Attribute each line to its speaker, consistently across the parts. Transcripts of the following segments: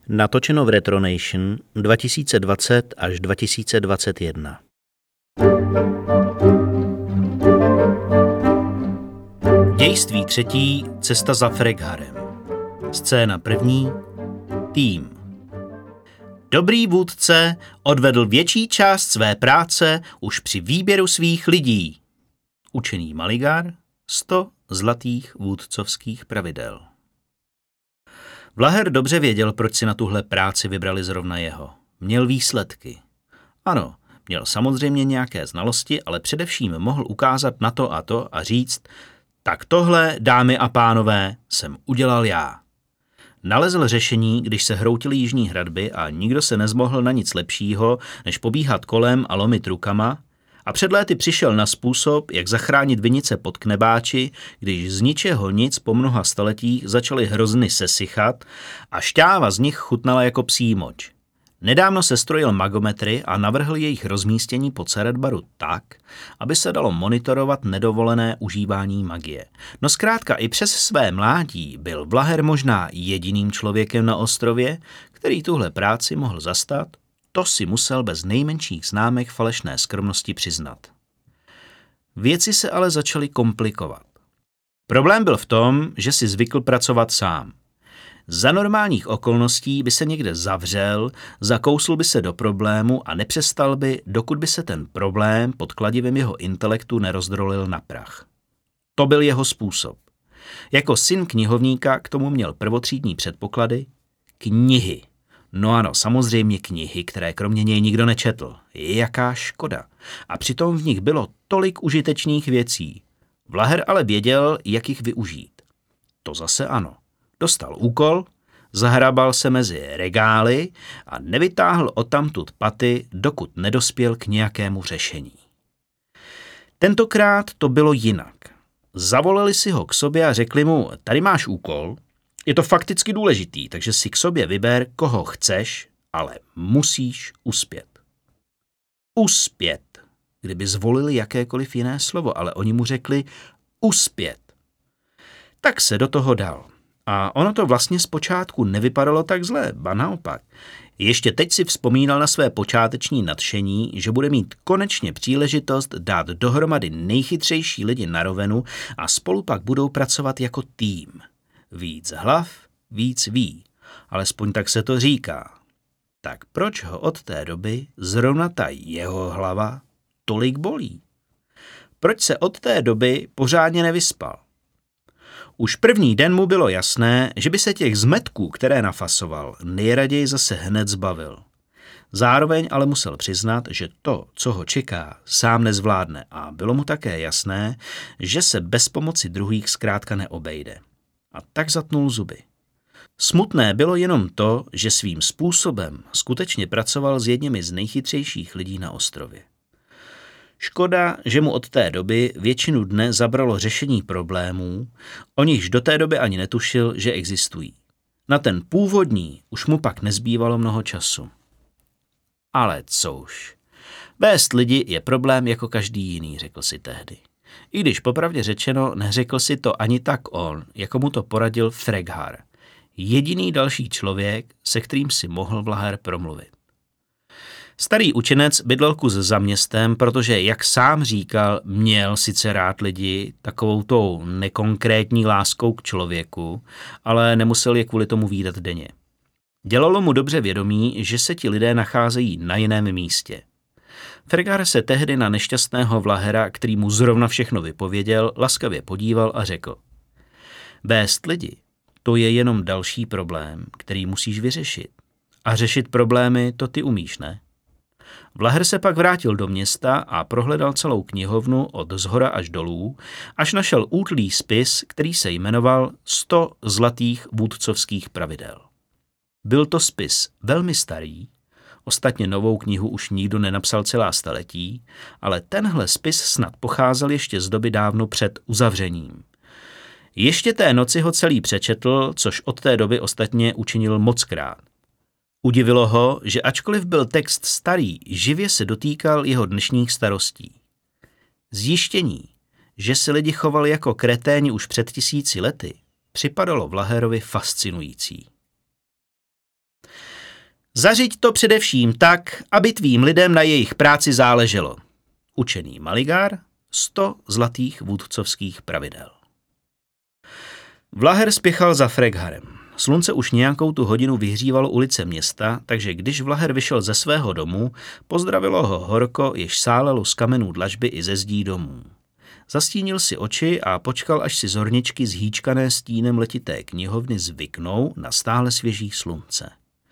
Speaker 1: Natočeno v Retronation 2020 až 2021. Dějství 3. Cesta za Fregharem. Scéna 1. Tým. Dobrý vůdce odvedl větší část své práce už při výběru svých lidí. Učený Maligar, 100 zlatých vůdcovských pravidel. Vlaher dobře věděl, proč si na tuhle práci vybrali zrovna jeho. Měl výsledky. Ano, měl samozřejmě nějaké znalosti, ale především mohl ukázat na to a říct, tak tohle, dámy a pánové, jsem udělal já. Nalezl řešení, když se hroutily jižní hradby a nikdo se nezmohl na nic lepšího, než pobíhat kolem a lomit rukama, a před léty přišel na způsob, jak zachránit vinice pod Knebáči, když z ničeho nic po mnoha staletích začaly hrozny sesychat a šťáva z nich chutnala jako psí moč. Nedávno sestrojil magometry a navrhl jejich rozmístění po Caradbaru tak, aby se dalo monitorovat nedovolené užívání magie. No zkrátka i přes své mládí byl Vlaher možná jediným člověkem na ostrově, který tuhle práci mohl zastat. To si musel bez nejmenších známek falešné skromnosti přiznat. Věci se ale začaly komplikovat. Problém byl v tom, že si zvykl pracovat sám. Za normálních okolností by se někde zavřel, zakousl by se do problému a nepřestal by, dokud by se ten problém pod kladivem jeho intelektu nerozdrolil na prach. To byl jeho způsob. Jako syn knihovníka k tomu měl prvotřídní předpoklady, knihy. No ano, samozřejmě knihy, které kromě něj nikdo nečetl. Jaká škoda. A přitom v nich bylo tolik užitečných věcí. Vlaher ale věděl, jak jich využít. To zase ano. Dostal úkol, zahrabal se mezi regály a nevytáhl odtamtud paty, dokud nedospěl k nějakému řešení. Tentokrát to bylo jinak. Zavolali si ho k sobě a řekli mu, tady máš úkol, je to fakticky důležitý, takže si k sobě vyber, koho chceš, ale musíš uspět. Uspět, kdyby zvolili jakékoliv jiné slovo, ale oni mu řekli uspět. Tak se do toho dal. A ono to vlastně zpočátku nevypadalo tak zlé, ba naopak. Ještě teď si vzpomínal na své počáteční nadšení, že bude mít konečně příležitost dát dohromady nejchytřejší lidi na rovenu a spolu pak budou pracovat jako tým. Víc hlav, víc ví. Alespoň tak se to říká. Tak proč ho od té doby zrovna ta jeho hlava tolik bolí? Proč se od té doby pořádně nevyspal? Už první den mu bylo jasné, že by se těch zmetků, které nafasoval, nejraději zase hned zbavil. Zároveň ale musel přiznat, že to, co ho čeká, sám nezvládne a bylo mu také jasné, že se bez pomoci druhých zkrátka neobejde. A tak zatnul zuby. Smutné bylo jenom to, že svým způsobem skutečně pracoval s jedněmi z nejchytřejších lidí na ostrově. Škoda, že mu od té doby většinu dne zabralo řešení problémů, o nichž do té doby ani netušil, že existují. Na ten původní už mu pak nezbývalo mnoho času. Ale což, vést lidi je problém jako každý jiný, řekl si tehdy. I když popravdě řečeno neřekl si to ani tak on, jako mu to poradil Freghar. Jediný další člověk, se kterým si mohl Vlaher promluvit. Starý učenec bydlel kus za městem, protože, jak sám říkal, měl sice rád lidi takovou tou nekonkrétní láskou k člověku, ale nemusel je kvůli tomu vídat denně. Dělalo mu dobře vědomí, že se ti lidé nacházejí na jiném místě. Freghar se tehdy na nešťastného Vlahera, který mu zrovna všechno vypověděl, laskavě podíval a řekl: vést lidi, to je jenom další problém, který musíš vyřešit. A řešit problémy, to ty umíš, ne? Vlaher se pak vrátil do města a prohledal celou knihovnu od zhora až dolů, až našel útlý spis, který se jmenoval 100 zlatých vůdcovských pravidel. Byl to spis velmi starý, ostatně novou knihu už nikdo nenapsal celá staletí, ale tenhle spis snad pocházel ještě z doby dávno před uzavřením. Ještě té noci ho celý přečetl, což od té doby ostatně učinil mockrát. Udivilo ho, že ačkoliv byl text starý, živě se dotýkal jeho dnešních starostí. Zjištění, že se lidi chovali jako kreténi už před 1000 lety, připadalo Vlaherovi fascinující. Zařiď to především tak, aby tvým lidem na jejich práci záleželo. Učený Maligar, 100 zlatých vůdcovských pravidel. Vlaher spěchal za Fregharem. Slunce už nějakou tu hodinu vyhřívalo ulice města, takže když Vlaher vyšel ze svého domu, pozdravilo ho horko, jež sálelo z kamenů dlažby i ze zdí domů. Zastínil si oči a počkal, až si zorničky zhýčkané stínem letité knihovny zvyknou na stále svěží slunce.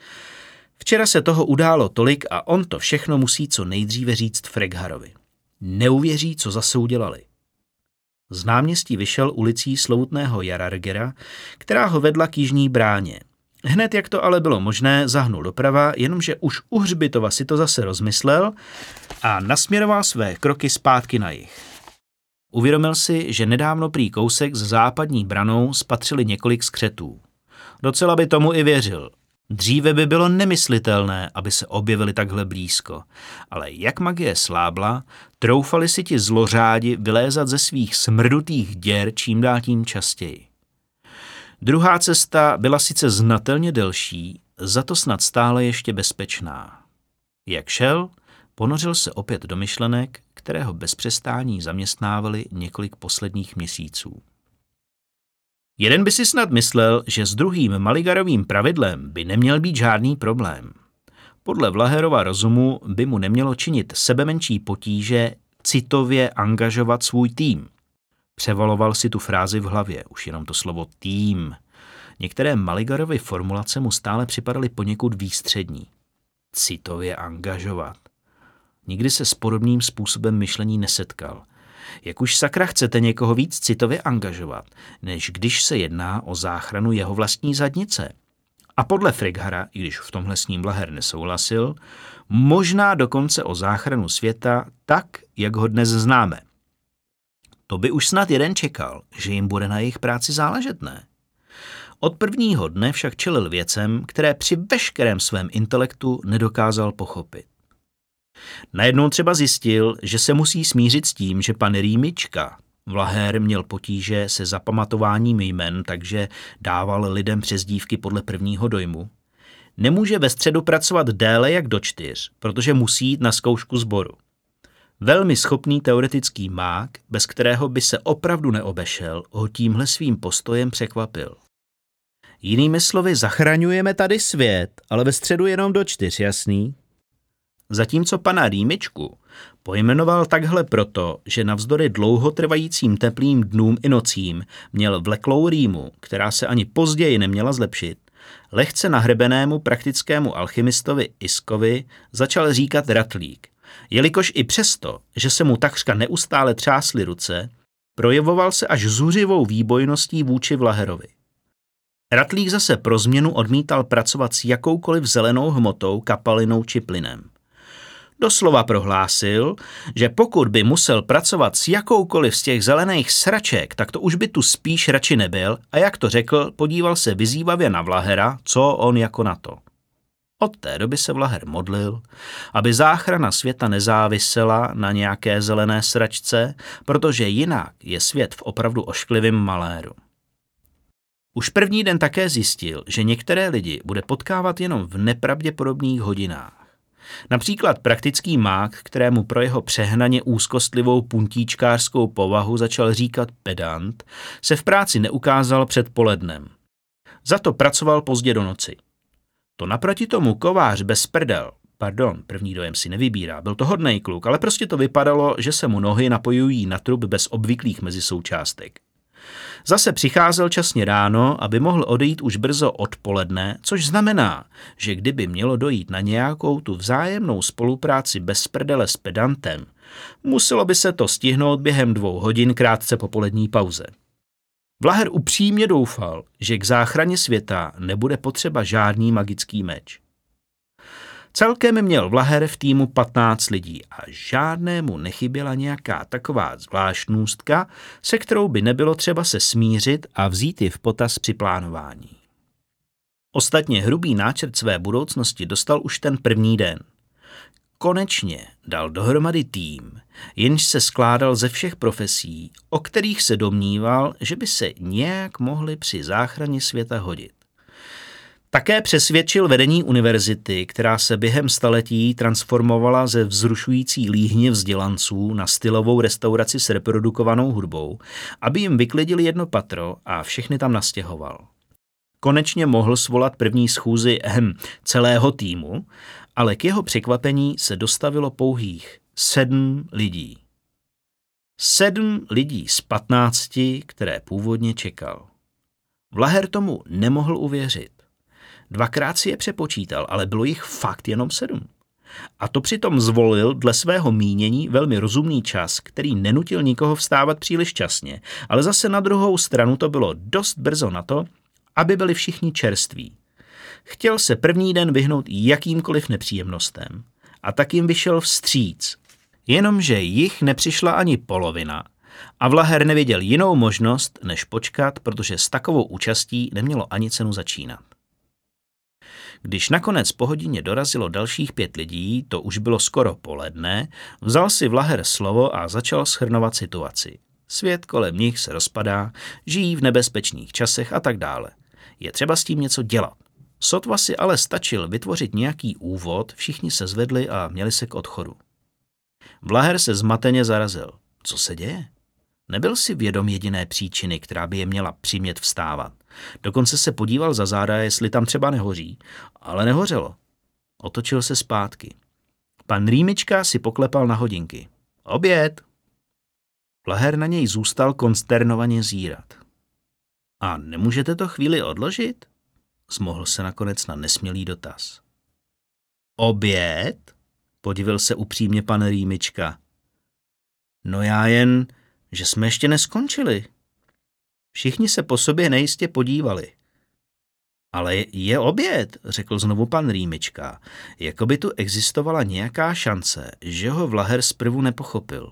Speaker 1: Včera se toho událo tolik a on to všechno musí co nejdříve říct Fregharovi. Neuvěří, co zase udělali. Z náměstí vyšel ulicí Sloutného Jarargera, která ho vedla k jižní bráně. Hned jak to ale bylo možné, zahnul doprava, jenomže už u hřbitova si to zase rozmyslel a nasměroval své kroky zpátky na jih. Uvědomil si, že nedávno prý kousek s západní branou spatřili několik skřetů. Docela by tomu i věřil. Dříve by bylo nemyslitelné, aby se objevili takhle blízko, ale jak magie slábla, troufali si ti zlořádi vylézat ze svých smrdutých děr čím dál tím častěji. Druhá cesta byla sice znatelně delší, za to snad stále ještě bezpečná. Jak šel, ponořil se opět do myšlenek, které ho bez přestání zaměstnávaly několik posledních měsíců. Jeden by si snad myslel, že s druhým Maligarovým pravidlem by neměl být žádný problém. Podle Vlaherova rozumu by mu nemělo činit sebemenší potíže citově angažovat svůj tým. Převaloval si tu frázi v hlavě, už jenom to slovo tým. Některé Maligarovy formulace mu stále připadaly poněkud výstřední. Citově angažovat. Nikdy se s podobným způsobem myšlení nesetkal. Jak už sakra chcete někoho víc citově angažovat, než když se jedná o záchranu jeho vlastní zadnice? A podle Freghara, i když v tomhle s ním Vlaher nesouhlasil, možná dokonce o záchranu světa tak, jak ho dnes známe. To by už snad jeden čekal, že jim bude na jejich práci záležet, ne? Od prvního dne však čelil věcem, které při veškerém svém intelektu nedokázal pochopit. Najednou třeba zjistil, že se musí smířit s tím, že pan Rýmička, Vlaher měl potíže se zapamatováním jmen, takže dával lidem přezdívky podle prvního dojmu, nemůže ve středu pracovat déle jak do 4, protože musí jít na zkoušku sboru. Velmi schopný teoretický mák, bez kterého by se opravdu neobešel, ho tímhle svým postojem překvapil. Jinými slovy, zachraňujeme tady svět, ale ve středu jenom do 4, jasný? Zatímco pana Rýmičku pojmenoval takhle proto, že navzdory dlouhotrvajícím teplým dnům i nocím měl vleklou rýmu, která se ani později neměla zlepšit, lehce nahrebenému praktickému alchymistovi Iskovi začal říkat Ratlík, jelikož i přesto, že se mu takřka neustále třásly ruce, projevoval se až zuřivou výbojností vůči Vlaherovi. Ratlík zase pro změnu odmítal pracovat s jakoukoliv zelenou hmotou, kapalinou či plynem. Doslova prohlásil, že pokud by musel pracovat s jakoukoliv z těch zelených sraček, tak to už by tu spíš radši nebyl a jak to řekl, podíval se vyzývavě na Vlahera, co on jako na to. Od té doby se Vlaher modlil, aby záchrana světa nezávisela na nějaké zelené sračce, protože jinak je svět v opravdu ošklivém maléru. Už první den také zjistil, že některé lidi bude potkávat jenom v nepravděpodobných hodinách. Například praktický mák, kterému pro jeho přehnaně úzkostlivou puntíčkářskou povahu začal říkat pedant, se v práci neukázal před polednem. Za to pracoval pozdě do noci. To naproti tomu kovář bez prdel, první dojem si nevybírá, byl to hodnej kluk, ale prostě to vypadalo, že se mu nohy napojují na trup bez obvyklých mezisoučástek. Zase přicházel časně ráno, aby mohl odejít už brzo odpoledne, což znamená, že kdyby mělo dojít na nějakou tu vzájemnou spolupráci bez prdele s pedantem, muselo by se to stihnout během 2 hodin krátce po polední pauze. Vlaher upřímně doufal, že k záchraně světa nebude potřeba žádný magický meč. Celkem měl Vlaher v týmu 15 lidí a žádnému nechyběla nějaká taková zvláštnůstka, se kterou by nebylo třeba se smířit a vzít ji v potaz při plánování. Ostatně hrubý náčrt své budoucnosti dostal už ten první den. Konečně dal dohromady tým, jenž se skládal ze všech profesí, o kterých se domníval, že by se nějak mohli při záchraně světa hodit. Také přesvědčil vedení univerzity, která se během staletí transformovala ze vzrušující líhně vzdělanců na stylovou restauraci s reprodukovanou hudbou, aby jim vyklidili jedno patro a všechny tam nastěhoval. Konečně mohl svolat první schůzi celého týmu, ale k jeho překvapení se dostavilo pouhých 7 lidí. 7 lidí z 15, které původně čekal. Vlaher tomu nemohl uvěřit. 2krát si je přepočítal, ale bylo jich fakt jenom 7. A to přitom zvolil dle svého mínění velmi rozumný čas, který nenutil nikoho vstávat příliš časně, ale zase na druhou stranu to bylo dost brzo na to, aby byli všichni čerství. Chtěl se první den vyhnout jakýmkoliv nepříjemnostem a tak jim vyšel vstříc. Jenomže jich nepřišla ani polovina a Vlaher neviděl jinou možnost, než počkat, protože s takovou účastí nemělo ani cenu začínat. Když nakonec po hodině dorazilo dalších 5 lidí, to už bylo skoro poledne, vzal si Vlaher slovo a začal shrnovat situaci. Svět kolem nich se rozpadá, žijí v nebezpečných časech a tak dále. Je třeba s tím něco dělat. Sotva si ale stačil vytvořit nějaký úvod, všichni se zvedli a měli se k odchodu. Vlaher se zmateně zarazil. Co se děje? Nebyl si vědom jediné příčiny, která by je měla přimět vstávat. Dokonce se podíval za záda, jestli tam třeba nehoří, ale nehořelo. Otočil se zpátky. Pan Rýmička si poklepal na hodinky. Oběd! Vlaher na něj zůstal konsternovaně zírat. A nemůžete to chvíli odložit? Zmohl se nakonec na nesmělý dotaz. Oběd? Podivil se upřímně pan Rýmička. No já jen, že jsme ještě neskončili. Všichni se po sobě nejistě podívali. Ale je oběd, řekl znovu pan Rýmička, jako by tu existovala nějaká šance, že ho Vlaher zprvu nepochopil.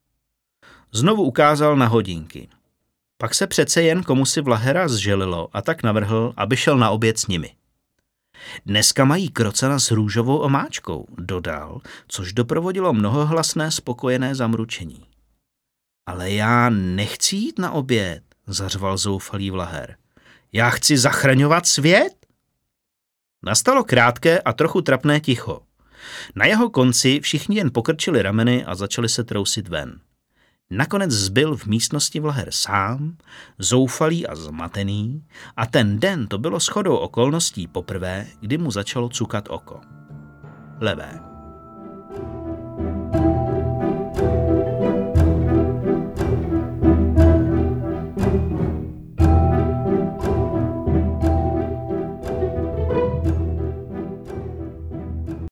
Speaker 1: Znovu ukázal na hodinky. Pak se přece jen komusi Vlahera zželilo a tak navrhl, aby šel na oběd s nimi. Dneska mají krocana s růžovou omáčkou, dodal, což doprovodilo mnohohlasné spokojené zamručení. Ale já nechci jít na oběd, zařval zoufalý Vlaher. Já chci zachraňovat svět. Nastalo krátké a trochu trapné ticho. Na jeho konci všichni jen pokrčili rameny a začali se trousit ven. Nakonec zbyl v místnosti Vlaher sám, zoufalý a zmatený, a ten den to bylo shodou okolností poprvé, kdy mu začalo cukat oko. Levé.